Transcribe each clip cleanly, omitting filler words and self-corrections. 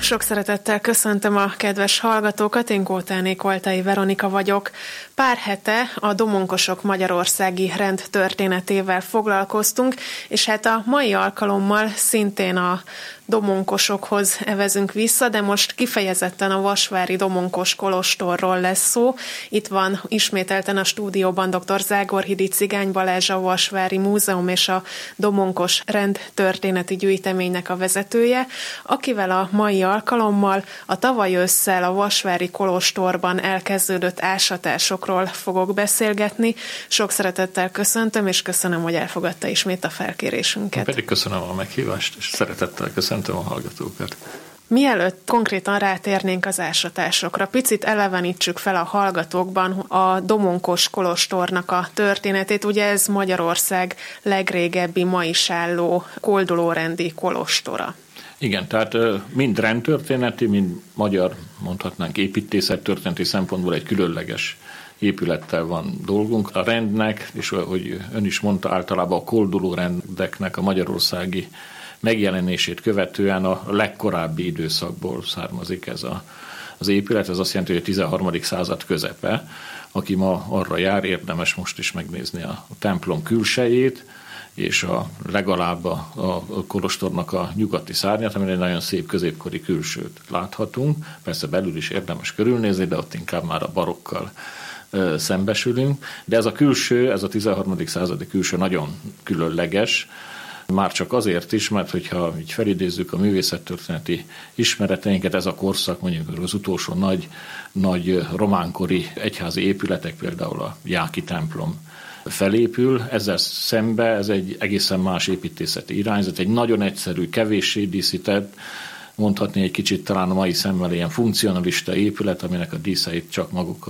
Sok szeretettel köszöntöm a kedves hallgatókat, én Kótáné Koltai Veronika vagyok. Pár hete a domonkosok magyarországi rend történetével foglalkoztunk, és hát a mai alkalommal szintén a domonkosokhoz evezünk vissza, de most kifejezetten a vasvári domonkos kolostorról lesz szó. Itt van ismételten a stúdióban dr. Zágorhidi Cigány Balázs, a Vasvári Múzeum és a Domonkos Rend történeti gyűjteménynek a vezetője, akivel a mai alkalommal a tavaly ősszel a vasvári kolostorban elkezdődött ásatásokról fogok beszélgetni. Sok szeretettel köszöntöm, és köszönöm, hogy elfogadta ismét a felkérésünket. Én pedig köszönöm a meghívást, és szeretettel köszöntöm a hallgatókat. Mielőtt konkrétan rátérnénk az ásatásokra, picit elevenítsük fel a hallgatókban a domonkos kolostornak a történetét. Ugye ez Magyarország legrégebbi ma is álló koldulórendi kolostora. Igen, tehát mind rendtörténeti, mind magyar, mondhatnánk építészettörténeti szempontból egy különleges épülettel van dolgunk. A rendnek, és ahogy ön is mondta, általában a koldulórendeknek a magyarországi megjelenését követően a legkorábbi időszakból származik ez az épület. Ez azt jelenti, hogy a 13. század közepe. Aki ma arra jár, érdemes most is megnézni a templom külsejét, és legalább a kolostornak a nyugati szárnyát, amire egy nagyon szép középkori külsőt láthatunk. Persze belül is érdemes körülnézni, de ott inkább már a barokkal szembesülünk. De ez a külső, ez a 13. századi külső nagyon különleges, már csak azért is, mert hogyha így felidézzük a művészettörténeti ismereteinket, ez a korszak, mondjuk az utolsó nagy románkori egyházi épületek, például a Jáki templom felépül. Ezzel szembe ez egy egészen más építészeti irányzat, egy nagyon egyszerű, kevéssé díszített, mondhatni egy kicsit talán a mai szemmel ilyen funkcionalista épület, aminek a díszeit csak maguk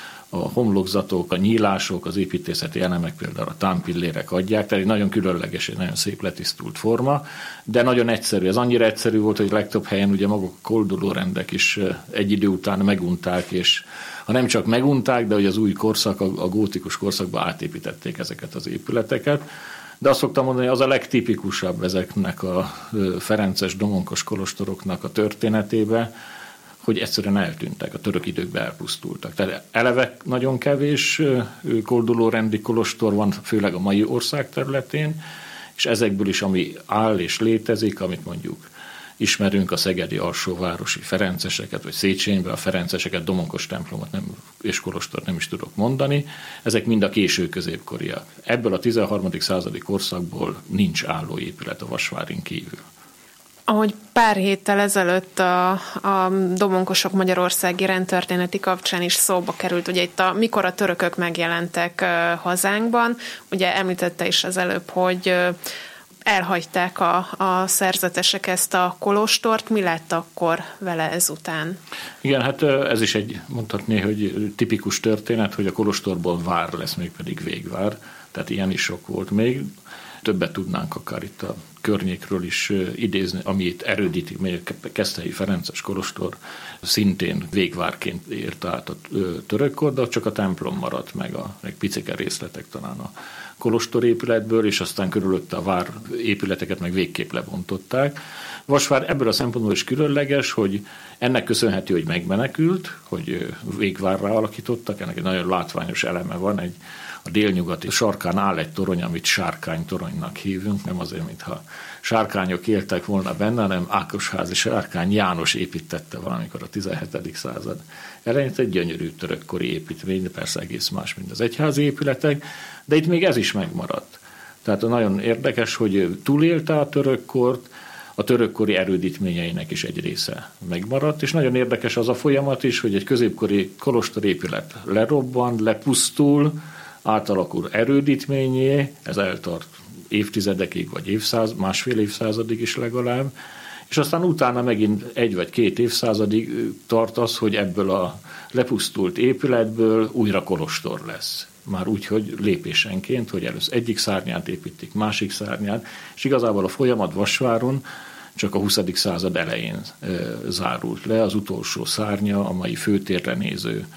a homlokzatok, a nyílások, az építészeti elemek, például a támpillérek adják, tehát egy nagyon különleges, egy nagyon szép letisztult forma, de nagyon egyszerű. Ez annyira egyszerű volt, hogy legtöbb helyen ugye maguk a koldulórendek is egy idő után megunták, és ha nem csak megunták, de hogy az új korszak, a gótikus korszakban átépítették ezeket az épületeket. De azt szoktam mondani, hogy az a legtipikusabb ezeknek a ferences domonkos kolostoroknak a történetébe, hogy egyszerűen eltűntek, a török időkben elpusztultak. Tehát eleve nagyon kevés koldulórendi kolostor van, főleg a mai ország területén, és ezekből is, ami áll és létezik, amit mondjuk ismerünk, a szegedi alsóvárosi ferenceseket, vagy Széchenyben a ferenceseket, domonkos templomot és kolostort nem is tudok mondani, ezek mind a késő középkoriak. Ebből a 13. századi korszakból nincs álló épület a Vasvárin kívül. Ahogy pár héttel ezelőtt a domonkosok magyarországi rendtörténeti kapcsán is szóba került, ugye itt mikor a törökök megjelentek hazánkban, ugye említette is az előbb, hogy elhagyták a szerzetesek ezt a kolostort. Mi lett akkor vele ezután? Igen, hát ez is mondhatni, hogy tipikus történet, hogy a kolostorból vár lesz, mégpedig végvár, tehát ilyen is sok volt még. Többet tudnánk akár itt a környékről is idézni, amit erődítik, melyek Keszthelyi Ferences kolostor szintén végvárként érte át a törökkor, de csak a templom maradt meg, meg picike részletek talán a kolostorépületből, és aztán körülötte a vár épületeket meg végképp lebontották. Vasvár ebből a szempontból is különleges, hogy ennek köszönhető, hogy megmenekült, hogy végvárrá alakítottak, ennek egy nagyon látványos eleme van, a délnyugati sarkán áll egy torony, amit sárkánytoronynak hívunk, nem azért, mintha sárkányok éltek volna benne, hanem Ákosházi Sárkány János építette valamikor a 17. század elején, egy gyönyörű törökkori építmény, de persze egész más, mint az egyházi épületek, de itt még ez is megmaradt. Tehát nagyon érdekes, hogy túlélte a törökkort, a törökkori erődítményeinek is egy része megmaradt, és nagyon érdekes az a folyamat is, hogy egy középkori kolostorépület lerobban, lepusztul, átalakul erődítményé, ez eltart évtizedekig, vagy másfél évszázadig is legalább, és aztán utána megint 1 vagy 2 évszázadig tart az, hogy ebből a lepusztult épületből újra kolostor lesz. Már úgy, hogy lépésenként, hogy először egyik szárnyát építik, másik szárnyát, és igazából a folyamat Vasváron csak a 20. század elején zárult le, az utolsó szárnya, a mai főtérre néző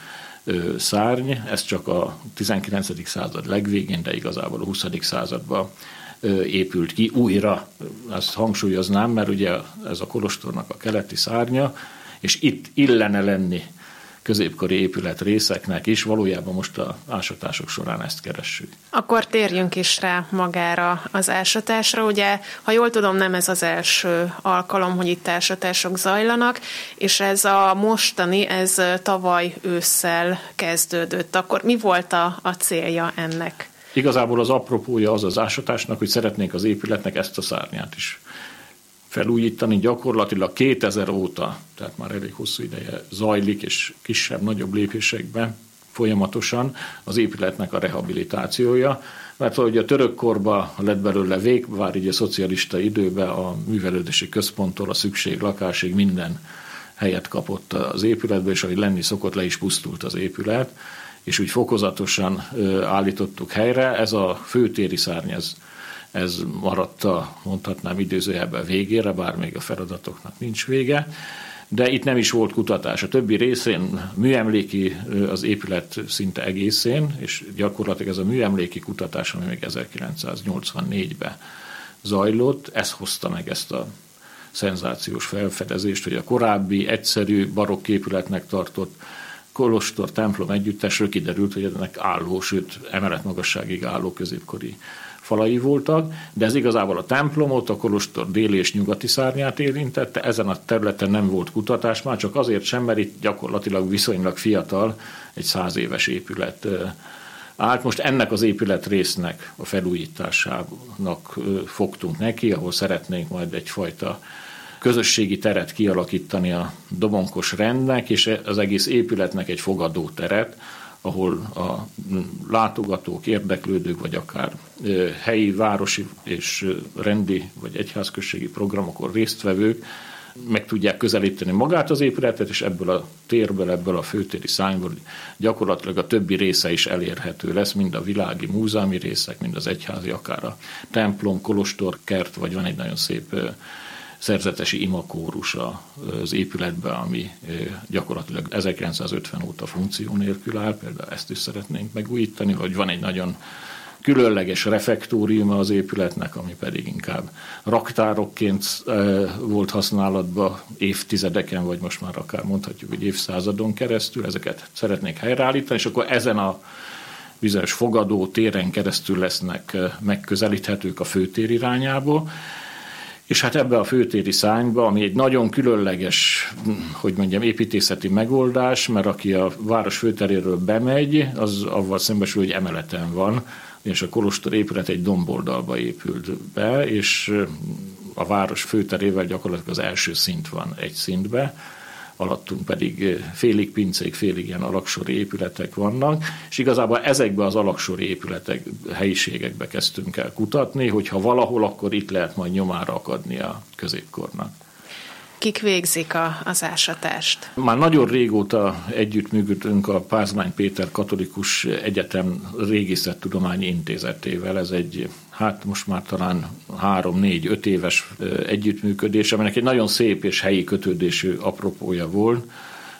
szárny, ez csak a 19. század legvégén, de igazából a 20. században épült ki újra. Ezt hangsúlyoznám, mert ugye ez a kolostornak a keleti szárnya, és itt illene lenni középkori épületrészeknek is, valójában most az ásatások során ezt keressük. Akkor térjünk is rá magára az ásatásra. Ugye, ha jól tudom, nem ez az első alkalom, hogy itt ásatások zajlanak, és ez a mostani, ez tavaly ősszel kezdődött. Akkor mi volt a célja ennek? Igazából az apropója az ásatásnak, hogy szeretnénk az épületnek ezt a szárnyát is felújítani. Gyakorlatilag 2000 óta, tehát már elég hosszú ideje zajlik, és kisebb-nagyobb lépésekben folyamatosan az épületnek a rehabilitációja, mert ahogy a török korban lett belőle vég, bár így a szocialista időben a művelődési központtól a szükség lakásig minden helyet kapott az épületbe, és ahogy lenni szokott, le is pusztult az épület, és úgy fokozatosan állítottuk helyre. Ez a főtéri szárny, ez maradt mondhatnám idézőjelben végére, bár még a feladatoknak nincs vége, de itt nem is volt kutatás. A többi részén műemléki az épület szinte egészén, és gyakorlatilag ez a műemléki kutatás, ami még 1984-ben zajlott, ez hozta meg ezt a szenzációs felfedezést, hogy a korábbi egyszerű barokk épületnek tartott kolostor templom együttesről kiderült, hogy ennek álló, sőt emeletmagasságig álló középkori falai voltak, de ez igazából a templomot, a kolostor déli és nyugati szárnyát érintette, ezen a területen nem volt kutatás, már csak azért sem, mert itt gyakorlatilag viszonylag fiatal, egy 100 éves épület állt. Most ennek az épületrésznek a felújításának fogtunk neki, ahol szeretnénk majd egyfajta közösségi teret kialakítani a domonkos rendnek, és az egész épületnek egy fogadó teret, ahol a látogatók, érdeklődők, vagy akár helyi, városi és rendi, vagy egyházközségi programokon résztvevők meg tudják közelíteni magát az épületet, és ebből a térből, ebből a főtéri szárnyból gyakorlatilag a többi része is elérhető lesz, mind a világi múzeumi részek, mind az egyházi, akár a templom, kolostor, kert, vagy van egy nagyon szép szerzetesi imakórus az épületben, ami gyakorlatilag 1950 óta funkció nélkül áll, például ezt is szeretnénk megújítani, hogy van egy nagyon különleges refektóriuma az épületnek, ami pedig inkább raktárokként volt használatban évtizedeken, vagy most már akár mondhatjuk, hogy évszázadon keresztül, ezeket szeretnék helyreállítani, és akkor ezen a bizonyos fogadó téren keresztül lesznek megközelíthetők a főtér irányába. És hát ebbe a főtéri szárnyba, ami egy nagyon különleges, hogy mondjam, építészeti megoldás, mert aki a város főteréről bemegy, az avval szembesül, hogy emeleten van, és a kolostor épület egy domboldalba épült be, és a város főterével gyakorlatilag az első szint van egy szintbe, alattunk pedig félig pincék, félig ilyen alaksori épületek vannak, és igazából ezekbe az alaksori épületek, helyiségekbe kezdtünk el kutatni, hogyha valahol, akkor itt lehet majd nyomára akadni a középkornak. Kik végzik az ásatást? Már nagyon régóta együttműködünk a Pázmány Péter Katolikus Egyetem Régészettudományi Intézetével. Ez egy, most már talán 3-4-5 éves együttműködés, aminek egy nagyon szép és helyi kötődésű apropója volt.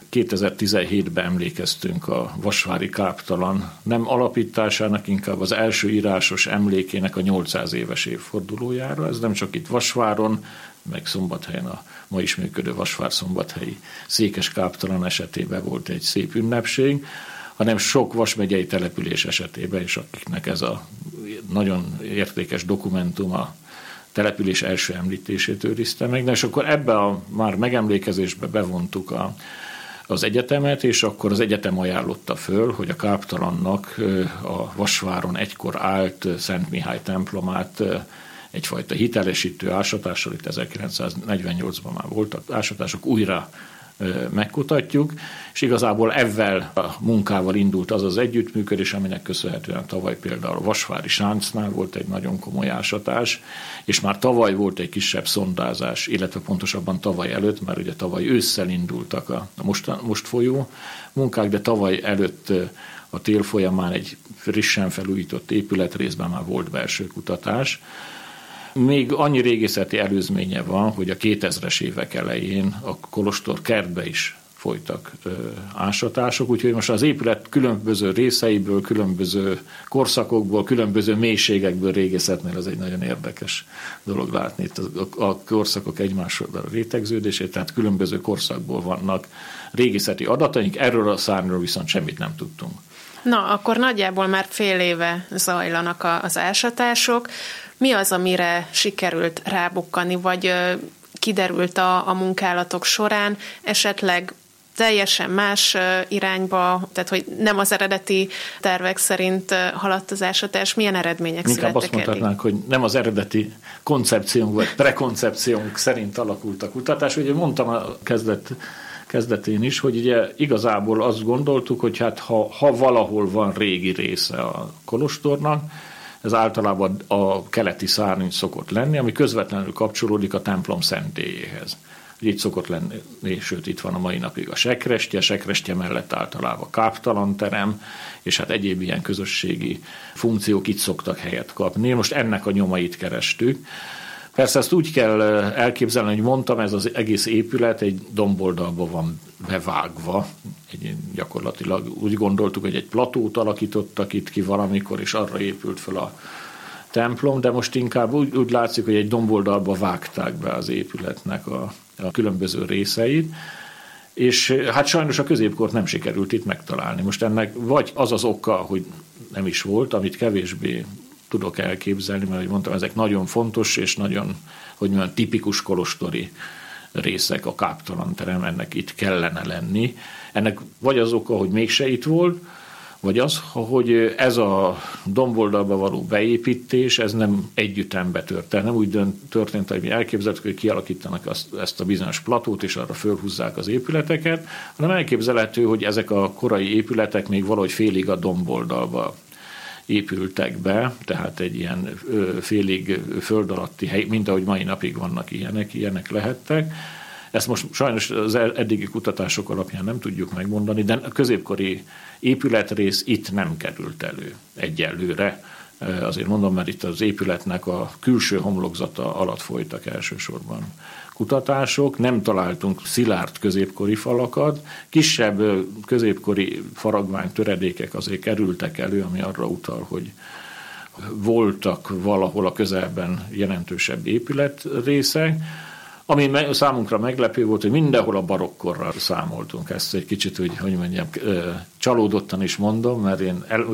2017-ben emlékeztünk a vasvári káptalan nem alapításának, inkább az első írásos emlékének a 800 éves évfordulójára. Ez nem csak itt Vasváron, meg Szombathelyen a ma is működő Vasvár-szombathelyi székes káptalan esetében volt egy szép ünnepség, hanem sok vasmegyei település esetében is, akiknek ez a nagyon értékes dokumentum a település első említését őrizte meg. És akkor ebbe a már megemlékezésbe bevontuk az egyetemet, és akkor az egyetem ajánlotta föl, hogy a káptalannak a Vasváron egykor állt Szent Mihály templomát egyfajta hitelesítő ásatással, itt 1948-ban már voltak ásatások, újra megkutatjuk, és igazából ezzel a munkával indult az az együttműködés, aminek köszönhetően tavaly például a Vasvári Sáncnál volt egy nagyon komoly ásatás, és már tavaly volt egy kisebb szondázás, illetve pontosabban tavaly előtt, mert ugye tavaly ősszel indultak a most folyó munkák, de tavaly előtt a tél folyamán egy frissen felújított épületrészben már volt belső kutatás. Még annyi régészeti előzménye van, hogy a 2000-es évek elején a kolostor kertbe is folytak ásatások, úgyhogy most az épület különböző részeiből, különböző korszakokból, különböző mélységekből régészetnél ez egy nagyon érdekes dolog látni. Itt a korszakok egymásról rétegződését, tehát különböző korszakból vannak régészeti adataink, erről a szárnyról viszont semmit nem tudtunk. Na, akkor nagyjából már fél éve zajlanak az ásatások. Mi az, amire sikerült rábukkani, vagy kiderült a munkálatok során, esetleg teljesen más irányba, tehát hogy nem az eredeti tervek szerint haladt az ásatás, milyen eredmények születtek eddig? Inkább azt mondhatnánk, hogy nem az eredeti koncepciónk vagy prekoncepciónk szerint alakult a kutatás. Ugye mondtam a kezdetén is, hogy ugye igazából azt gondoltuk, hogy hát ha valahol van régi része a kolostornak, ez általában a keleti szárny szokott lenni, ami közvetlenül kapcsolódik a templom szentélyéhez. Itt szokott lenni, sőt itt van a mai napig a sekrestye mellett általában káptalanterem, és hát egyéb ilyen közösségi funkciók itt szoktak helyet kapni. Most ennek a nyomait kerestük. Persze ezt úgy kell elképzelni, hogy mondtam, ez az egész épület egy domboldalba van bevágva. Gyakorlatilag úgy gondoltuk, hogy egy platót alakítottak itt ki valamikor, és arra épült fel a templom, de most inkább úgy látszik, hogy egy domboldalba vágták be az épületnek a különböző részeit, és hát sajnos a középkort nem sikerült itt megtalálni. Most ennek vagy az az oka, hogy nem is volt, amit kevésbé tudok elképzelni, mert, ahogy mondtam, ezek nagyon fontos és nagyon, hogy mondjam, tipikus kolostori részek, a káptalanterem, ennek itt kellene lenni. Ennek vagy az oka, hogy mégse itt volt, vagy az, hogy ez a domboldalba való beépítés, ez nem együttembe történt. Nem úgy történt, hogy mi elképzeltük, hogy kialakítanak ezt a bizonyos platót, és arra fölhúzzák az épületeket, hanem elképzelhető, hogy ezek a korai épületek még valahogy félig a domboldalba épültek be, tehát egy ilyen félig föld alatti hely, mint ahogy mai napig vannak ilyenek lehettek. Ezt most sajnos az eddigi kutatások alapján nem tudjuk megmondani, de a középkori épületrész itt nem került elő egyelőre. Azért mondom, mert itt az épületnek a külső homlokzata alatt folytak elsősorban kutatások, nem találtunk szilárd középkori falakat, kisebb középkori faragványtöredékek azért kerültek elő, ami arra utal, hogy voltak valahol a közelben jelentősebb épületrészek. Ami számunkra meglepő volt, hogy mindenhol a barokkorral számoltunk. Ezt egy kicsit, hogy mondjam, csalódottan is mondom, mert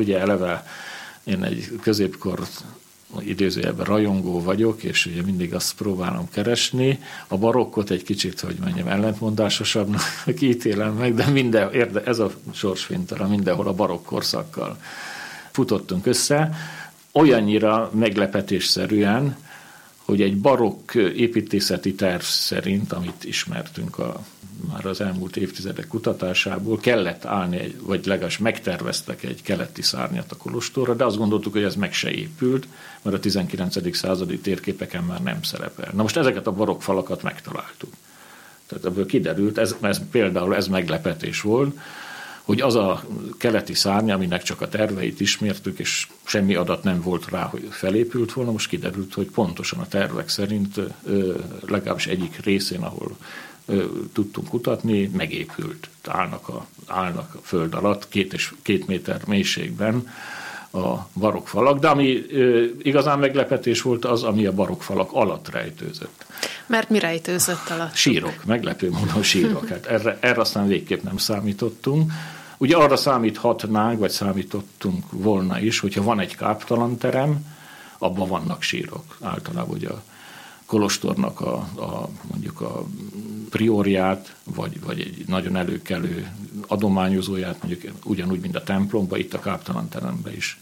én egy középkor idézőjelben rajongó vagyok, és ugye mindig azt próbálom keresni. A barokkot egy kicsit, hogy mondjam, ellentmondásosabbnak ítélem meg, de ez a sorsfintara, mindenhol a barokk korszakkal futottunk össze. Olyannyira meglepetésszerűen, hogy egy barokk építészeti terv szerint, amit ismertünk már az elmúlt évtizedek kutatásából, kellett állni, vagy legalábbis megterveztek egy keleti szárnyat a kolostorra, de azt gondoltuk, hogy ez meg se épült, mert a 19. századi térképeken már nem szerepel. Na most ezeket a barokk falakat megtaláltuk. Tehát ebből kiderült, ez meglepetés volt, hogy az a keleti szárny, aminek csak a terveit ismertük, és semmi adat nem volt rá, hogy felépült volna, most kiderült, hogy pontosan a tervek szerint legalábbis egyik részén, ahol tudtunk kutatni, megépült. Állnak a föld alatt 2 méter mélységben a barokkfalak, de ami igazán meglepetés volt az, ami a barokkfalak alatt rejtőzött. Mert mi rejtőzött alatt? Sírok, meglepő módon sírok. Hát erre aztán végképp nem számítottunk. Ugye arra számíthatnánk, vagy számítottunk volna is, hogyha van egy káptalanterem, abban vannak sírok. Általában ugye a kolostornak mondjuk a priorját, vagy egy nagyon előkelő adományozóját, mondjuk ugyanúgy, mint a templomba, itt a káptalanteremben is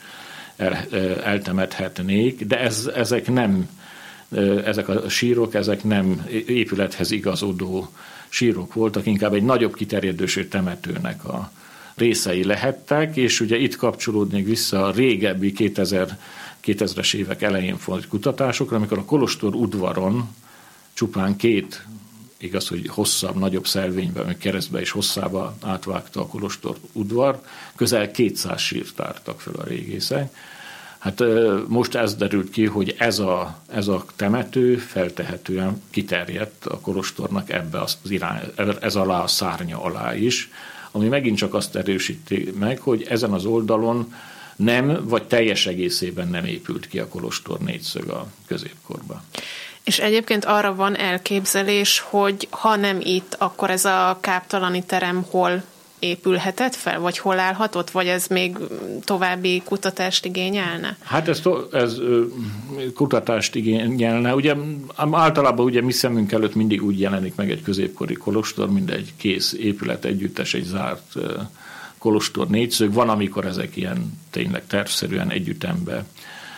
eltemethetnék, de ezek a sírok, ezek nem épülethez igazodó sírok voltak, inkább egy nagyobb kiterjedősű temetőnek a részei lehettek, és ugye itt kapcsolódnék vissza a régebbi 2000-es évek elején folyt kutatásokra, amikor a kolostor udvaron csupán 2, igaz, hogy hosszabb, nagyobb szelvényben, meg keresztbe és hosszába átvágta a kolostor udvar, közel 200 sírt tártak fel a régészek. Hát most ez derült ki, hogy ez a temető feltehetően kiterjedt a kolostornak ebbe az ez alá a szárnya alá is, ami megint csak azt erősíti meg, hogy ezen az oldalon nem, vagy teljes egészében nem épült ki a kolostor négyszög a középkorban. És egyébként arra van elképzelés, hogy ha nem itt, akkor ez a káptalani terem hol épülhetett fel, vagy hol állhatott, vagy ez még további kutatást igényelne? Hát ez kutatást igényelne. Ugye általában ugye mi szemünk előtt mindig úgy jelenik meg egy középkori kolostor, mint egy kész épület együttes, egy zárt kolostor négyszög. Van, amikor ezek ilyen tényleg tervszerűen együttembe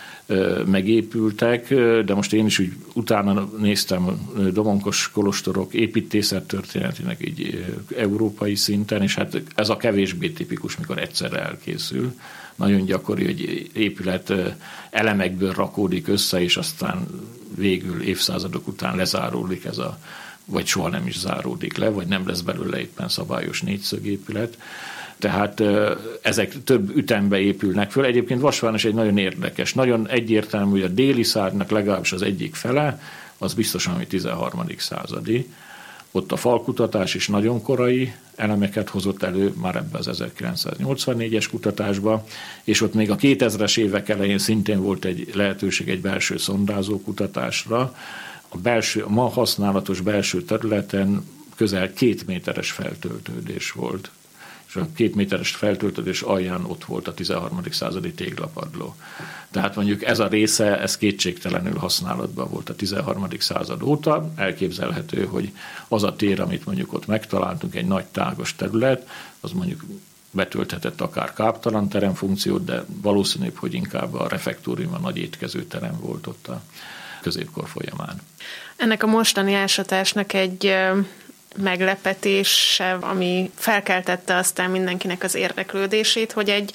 megépültek, de most én is úgy utána néztem domonkos kolostorok építészettörténetének így európai szinten, és hát ez a kevésbé tipikus, mikor egyszerre elkészül. Nagyon gyakori, hogy épület elemekből rakódik össze, és aztán végül évszázadok után lezáródik vagy soha nem is záródik le, vagy nem lesz belőle éppen szabályos négyszögépület. Tehát ezek több ütembe épülnek föl. Egyébként Vasváros egy nagyon érdekes, nagyon egyértelmű, hogy a déli szárnynak legalábbis az egyik fele, az biztosan, hogy 13. századi. Ott a falkutatás is nagyon korai elemeket hozott elő, már ebbe az 1984-es kutatásba, és ott még a 2000-es évek elején szintén volt egy lehetőség egy belső szondázó kutatásra. A ma használatos belső területen közel 2 méteres feltöltődés volt. És a 2 méteres feltöltődés alján ott volt a 13. századi téglapadló. Tehát mondjuk ez a része, ez kétségtelenül használatban volt a 13. század óta. Elképzelhető, hogy az a tér, amit mondjuk ott megtaláltunk, egy nagy tágos terület, az mondjuk betölthetett akár káptalan teremfunkciót, de valószínűbb, hogy inkább a refektórium, a nagy étkező terem volt ott a középkor folyamán. Ennek a mostani ásatásnak egy meglepetése, ami felkeltette aztán mindenkinek az érdeklődését, hogy egy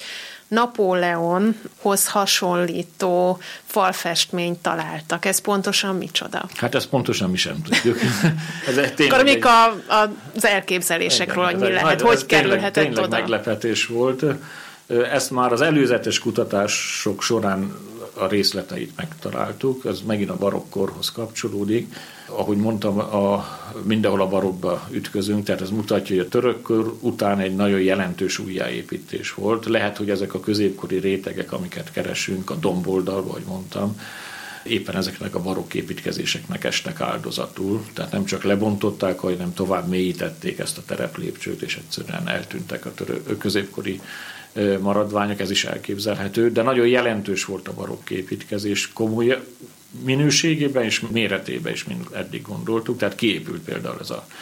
Napóleonhoz hasonlító falfestményt találtak. Ez pontosan micsoda? Hát ezt pontosan mi sem tudjuk. Akkor mik az elképzelésekről, hogy mi lehet, hogy kerülhetett oda? Tényleg meglepetés volt. Ezt már az előzetes kutatások során a részleteit megtaláltuk, ez megint a barokkorhoz kapcsolódik. Ahogy mondtam, mindenhol a barokkba ütközünk, tehát ez mutatja, hogy a törökkor után egy nagyon jelentős újjáépítés volt. Lehet, hogy ezek a középkori rétegek, amiket keresünk, a domboldalba, ahogy mondtam, éppen ezeknek a barokk építkezéseknek estek áldozatul. Tehát nem csak lebontották, hanem tovább mélyítették ezt a tereplépcsőt, és egyszerűen eltűntek a középkori maradványok, ez is elképzelhető, de nagyon jelentős volt a barokk építkezés, komoly minőségében és méretében is, mint eddig gondoltuk, tehát kiépült például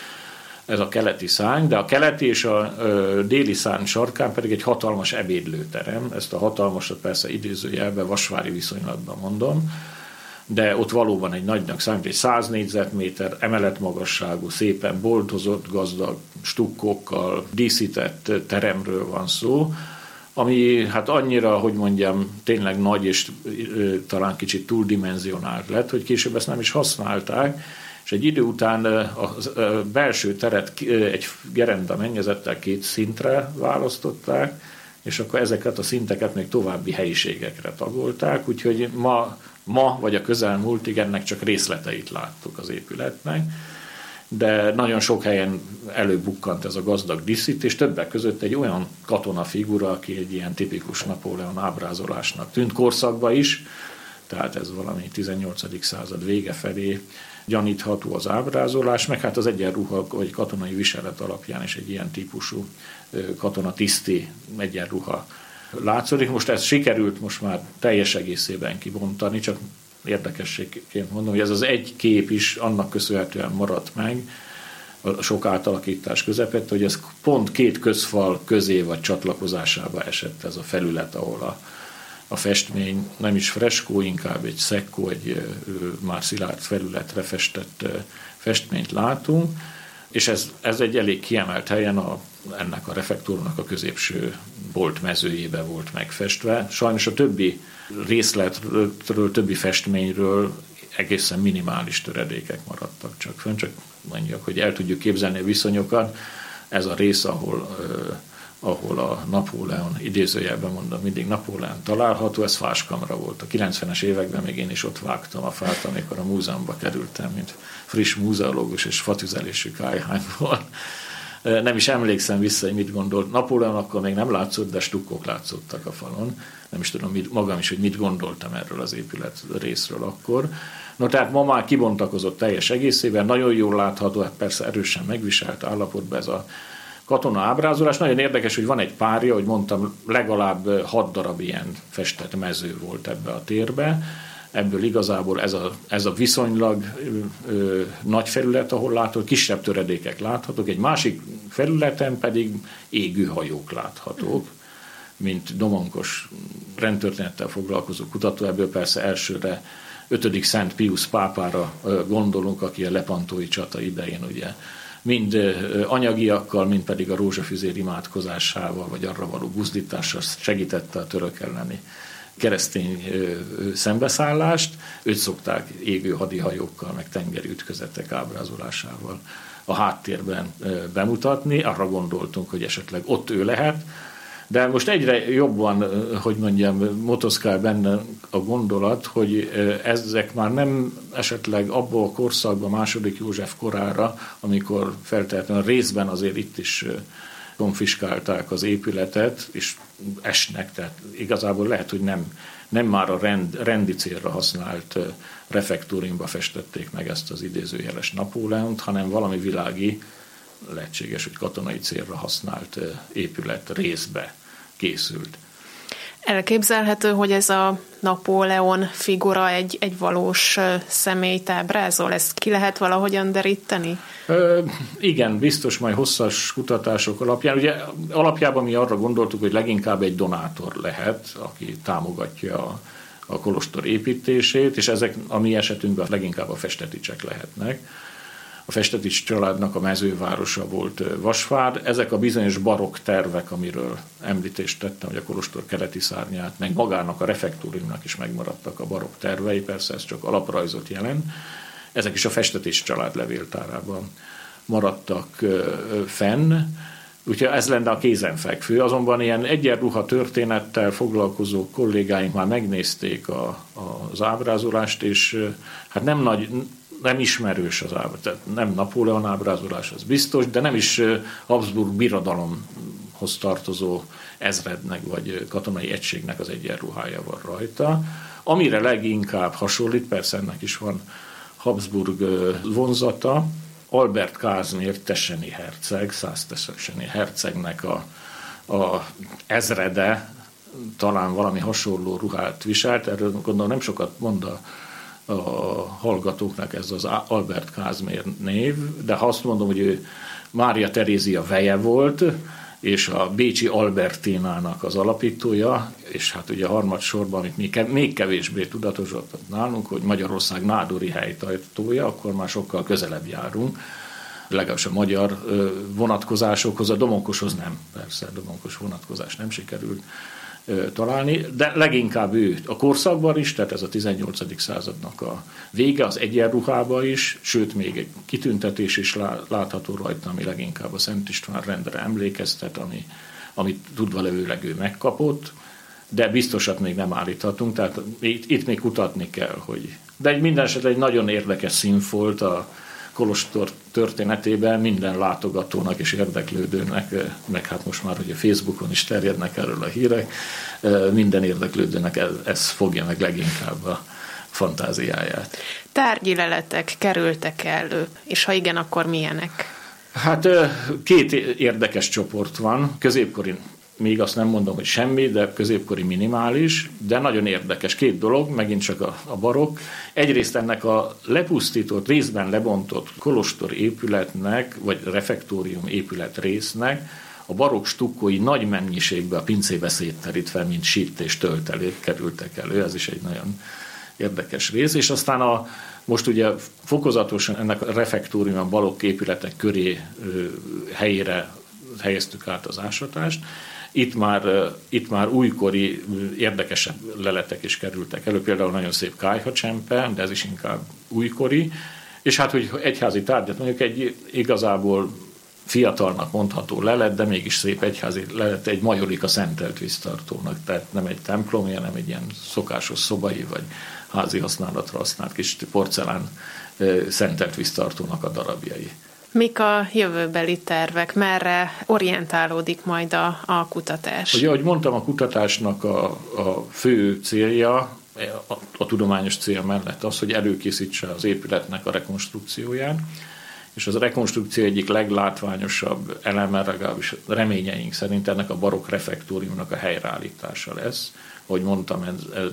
ez a keleti szárny, de a keleti és a déli szárny sarkán pedig egy hatalmas ebédlőterem, ezt a hatalmasat persze idézőjelben vasvári viszonylatban mondom, de ott valóban egy nagynak számít, egy 100 négyzetméter emeletmagasságú, szépen boltozott, gazdag stukkókkal díszített teremről van szó, ami hát annyira, hogy mondjam, tényleg nagy és talán kicsit túldimenzionált lett, hogy később ezt nem is használták, és egy idő után a belső teret egy gerenda mennyezettel 2 szintre választották, és akkor ezeket a szinteket még további helyiségekre tagolták, úgyhogy ma vagy a közelmúltig ennek csak részleteit láttuk az épületnek, de nagyon sok helyen előbukkant ez a gazdag díszítés, többek között egy olyan katonafigura, aki egy ilyen tipikus Napóleon ábrázolásnak tűnt korszakban is, tehát ez valami 18. század vége felé gyanítható az ábrázolás, meg hát az egyenruha vagy katonai viselet alapján is egy ilyen típusú katonatiszti egyenruha látszik. Most ez sikerült most már teljes egészében kibontani, csak érdekességként mondom, hogy ez az egy kép is annak köszönhetően maradt meg a sok átalakítás közepette, hogy ez pont 2 közfal közé vagy csatlakozásába esett ez a felület, ahol a festmény nem is freskó, inkább egy szekkó, egy már szilárd felületre festett festményt látunk, és ez egy elég kiemelt helyen ennek a refektornak a középső bolt mezőjébe volt megfestve. Sajnos a többi részletről, többi festményről egészen minimális töredékek maradtak csak fönn, csak mondjuk, hogy el tudjuk képzelni a viszonyokat. Ez a rész, ahol ahol a Napóleon, idézőjelben mondom, mindig Napóleon található, ez fáskamra volt. A 90-es években még én is ott vágtam a fát, amikor a múzeumba kerültem, mint friss múzeológus és fatüzelésű kályhányból. Nem is emlékszem vissza, hogy mit gondolt. Napóleon akkor még nem látszott, de stukkok látszottak a falon. Nem is tudom magam is, hogy mit gondoltam erről az épület részről akkor. No, tehát ma már kibontakozott teljes egészében, nagyon jól látható, persze erősen megviselt állapotban ez a katona ábrázolás. Nagyon érdekes, hogy van egy párja, hogy mondtam, legalább 6 darab ilyen festett mező volt ebbe a térbe. Ebből igazából ez a viszonylag nagy felület, ahol látható, kisebb töredékek láthatók, egy másik felületen pedig égő hajók láthatók, mint Domonkos rendtörténettel foglalkozó kutató, ebből persze elsőre 5. Szent Piusz pápára gondolunk, aki a lepantói csata idején ugye mind anyagiakkal, mind pedig a rózsafüzér imádkozásával, vagy arra való buzdítással segítette a török elleni keresztény szembeszállást. Őt szokták égő hadihajókkal, meg tengeri ütközetek ábrázolásával a háttérben bemutatni. Arra gondoltunk, hogy esetleg ott ő lehet. De most egyre jobban, hogy mondjam, motoszkál benne a gondolat, hogy ezek már nem esetleg abból a korszakban, II. József korára, amikor feltétlenül részben azért itt is konfiskálták az épületet, és esnek, tehát igazából lehet, hogy nem már a rendi célra használt refektóriumba festették meg ezt az idézőjeles Napóleont, hanem valami világi, lehetséges, hogy katonai célra használt épület részbe készült. Elképzelhető, hogy ez a Napóleon figura egy valós személyt ábrázol? Ezt ki lehet valahogyan deríteni? Igen, biztos majd hosszas kutatások alapján. Ugye alapjában mi arra gondoltuk, hogy leginkább egy donátor lehet, aki támogatja a kolostor építését, és ezek a mi esetünkben leginkább a Festeticsek lehetnek. A Festetics családnak a mezővárosa volt Vasvár. Ezek a bizonyos barokk tervek, amiről említést tettem, hogy a kolostor keleti szárnyát, meg magának a refektóriumnak is megmaradtak a barokk tervei, persze ez csak alaprajzot jelent. Ezek is a Festetics család levéltárában maradtak fenn. Úgyhogy ez lenne a kézenfekvő. Azonban ilyen egyenruha történettel foglalkozó kollégáink már megnézték az ábrázolást, és hát nem ismerős az ábrázolás, nem Napóleon ábrázolás, az biztos, de nem is Habsburg birodalomhoz tartozó ezrednek vagy katonai egységnek az egyenruhája van rajta. Amire leginkább hasonlít, persze ennek is van Habsburg vonzata, Albert Kázmér tesseni herceg, Szász-Tesseni hercegnek a ezrede talán valami hasonló ruhát viselt, erről gondolom nem sokat mond a hallgatóknak ez az Albert Kázmér név, de ha azt mondom, hogy ő Mária Terézia veje volt, és a bécsi Albertinának az alapítója, és hát ugye harmadsorban, amit még kevésbé tudatosodott nálunk, hogy Magyarország nádori helytartója, akkor már sokkal közelebb járunk, legalábbis a magyar vonatkozásokhoz, a Domonkoshoz nem, persze a Domonkos vonatkozás nem sikerült találni, de leginkább ő a korszakban is, tehát ez a 18. századnak a vége, az egyenruhában is, sőt még egy kitüntetés is látható rajta, ami leginkább a Szent István rendre emlékeztet, amit tudva levőleg ő megkapott, de biztosat még nem állíthatunk, tehát itt még kutatni kell, hogy... De minden esetre egy nagyon érdekes színfolt a kolostor történetében minden látogatónak és érdeklődőnek, meg hát most már, hogy a Facebookon is terjednek erről a hírek, minden érdeklődőnek ez fogja meg leginkább a fantáziáját. Tárgyi leletek kerültek elő, és ha igen, akkor milyenek? Hát két érdekes csoport van, középkori, még azt nem mondom, hogy semmi, de középkori minimális, de nagyon érdekes. Két dolog, megint csak a barokk. Egyrészt ennek a lepusztított, részben lebontott kolostor épületnek, vagy refektórium épület résznek a barokk stukkói nagy mennyiségben a pincébe szétterítve, mint sírt és töltelék kerültek elő. Ez is egy nagyon érdekes rész. És aztán most ugye fokozatosan ennek a refektórium, a barokk épületek köré helyére helyeztük át az ásatást. Itt már újkori érdekesebb leletek is kerültek elő, például nagyon szép kályhacsempe, de ez is inkább újkori, és hát, hogy egyházi tárgyat mondjuk egy igazából fiatalnak mondható lelet, de mégis szép egyházi lelet egy majorika szentelt víztartónak, tehát nem egy templom, hanem egy ilyen szokásos szobai vagy házi használatra használt kis porcelán szentelt víztartónak a darabjai. Mik a jövőbeli tervek? Merre orientálódik majd a kutatás? Ugye, ahogy mondtam, a kutatásnak a fő célja, a tudományos cél mellett az, hogy előkészítse az épületnek a rekonstrukcióján, és az a rekonstrukció egyik leglátványosabb eleme, legalábbis reményeink szerint ennek a barokk refektóriumnak a helyreállítása lesz. Ahogy mondtam,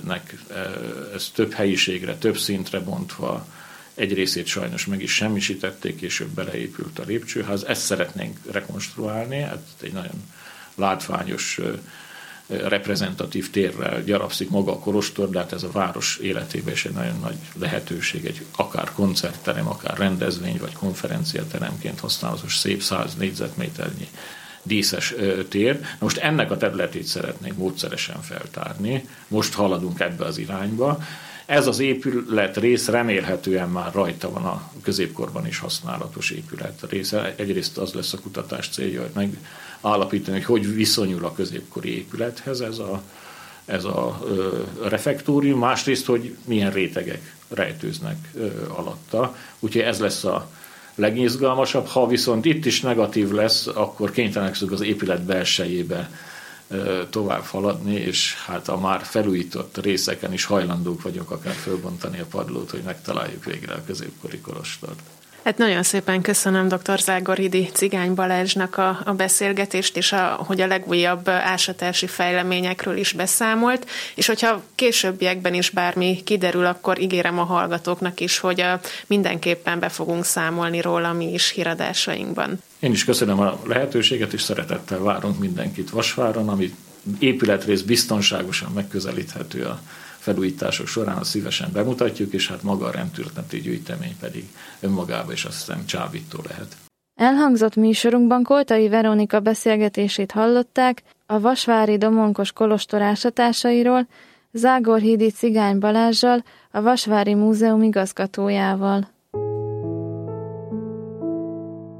ez több helyiségre, több szintre bontva, egy részét sajnos meg is semmisítették, később beleépült a lépcsőház. Ezt szeretnénk rekonstruálni, hát egy nagyon látványos, reprezentatív térrel gyarapszik maga a kolostor, de hát ez a város életében is egy nagyon nagy lehetőség, egy akár koncertterem, akár rendezvény, vagy konferenciateremként használatos szép 100 négyzetméternyi díszes tér. Most ennek a területét szeretnénk módszeresen feltárni, most haladunk ebbe az irányba. Ez az épület rész remélhetően már rajta van a középkorban is használatos épület része. Egyrészt az lesz a kutatás célja, hogy megállapítani, hogy viszonyul a középkori épülethez ez a refektórium, másrészt, hogy milyen rétegek rejtőznek alatta. Úgyhogy ez lesz a legizgalmasabb. Ha viszont itt is negatív lesz, akkor kénytelenek az épület belsejébe tovább haladni, és hát a már felújított részeken is hajlandók vagyok akár fölbontani a padlót, hogy megtaláljuk végre a középkori kolostort. Hát nagyon szépen köszönöm dr. Zágorhidi Cigány Balázsnak a beszélgetést, és hogy a legújabb ásatási fejleményekről is beszámolt, és hogyha későbbiekben is bármi kiderül, akkor ígérem a hallgatóknak is, hogy mindenképpen be fogunk számolni róla mi is híradásainkban. Én is köszönöm a lehetőséget, és szeretettel várunk mindenkit Vasváron, ami épületrész biztonságosan megközelíthető a felújítások során, szívesen bemutatjuk, és hát maga a rendtörténeti gyűjtemény pedig önmagában is azt hiszem csábító lehet. Elhangzott műsorunkban Koltai Veronika beszélgetését hallották a vasvári domonkos kolostor ásatásairól Zágorhidi Cigány Balázssal, a Vasvári Múzeum igazgatójával.